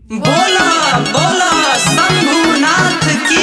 बोला बोला शंभुनाथ की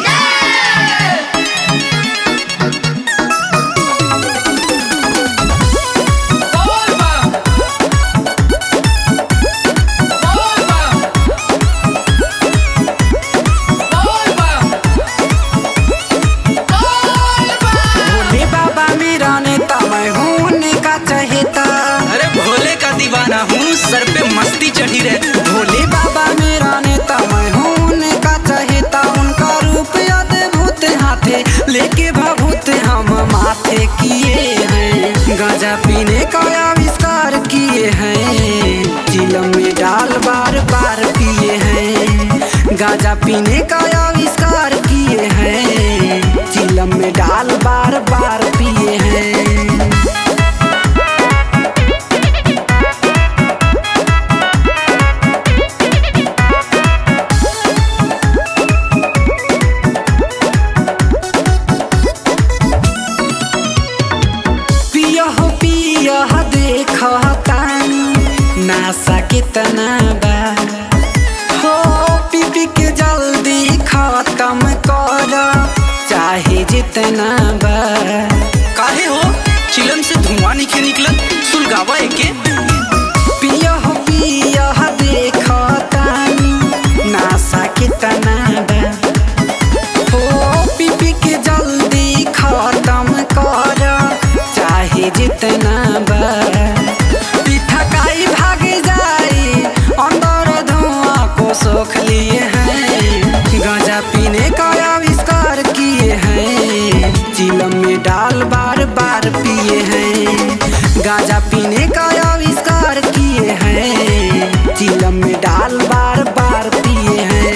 भोले बाबा मेरा नेता मैं हूँ उनका चहेता। अरे भोले का दीवाना हूँ, सर पे मस्ती चढ़ी रहे। भोले बाबा मेरा नेता मैं हूँ उनका चहेता। उनका रूप अद्भुत हाथे लेके भभूत हम माथे किए हैं। गांजा पीने का आविष्कार किए हैं, चिलम में डाल बार बार पिए हैं। गांजा पीने का आविष्कार किए हैं, चिलम में डाल बार बार पिए हैं। नासा कितना बा हो, पी पी के जल्दी खत्म कर चाहे जितना बा। काहे हो चिलम से धुआं निके निकलत, सुलगावा एके। पिया हो पिया देखता नासा कितना बा हो, पी पी के जल्दी खत्म कर चाहे जितना बा। सोख लिए हैं, गांजा पीने का आविष्कार किए हैं, चिलम में डाल बार बार पिए हैं। गांजा पीने का आविष्कार किए हैं, चिलम में डाल बार बार पिए हैं।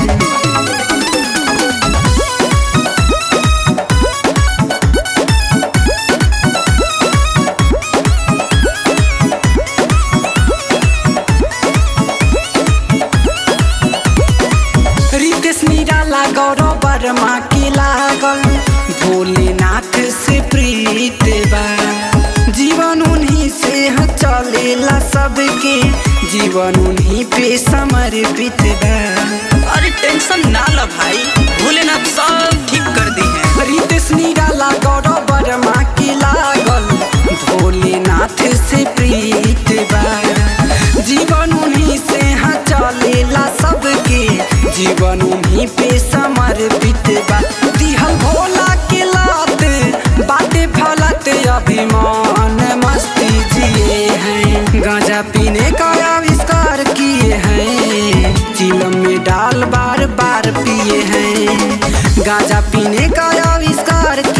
गौरव वर्मा के लागल भोलेनाथ से प्रीत बा। जीवन उन्हीं से चलेला सबके, जीवन उन्हीं पे समर्पित बा। अरे टेंशन ना ला भाई, भोलेनाथ सब ठीक कर दी है। रितेश निराला गौरव वर्मा के लागल भोलेनाथ से प्रीत बा। जीवन उन्हीं से चलेला सबके, जीवन उन्हीं पे समर्पित बा। दिहल भोला के लात बाटे फलत अभिमान मस्ती जिए हैं। गांजा पीने का आविष्कार किए हैं, चिलम में डाल बार बार पिए हैं। गांजा पीने का आविष्कार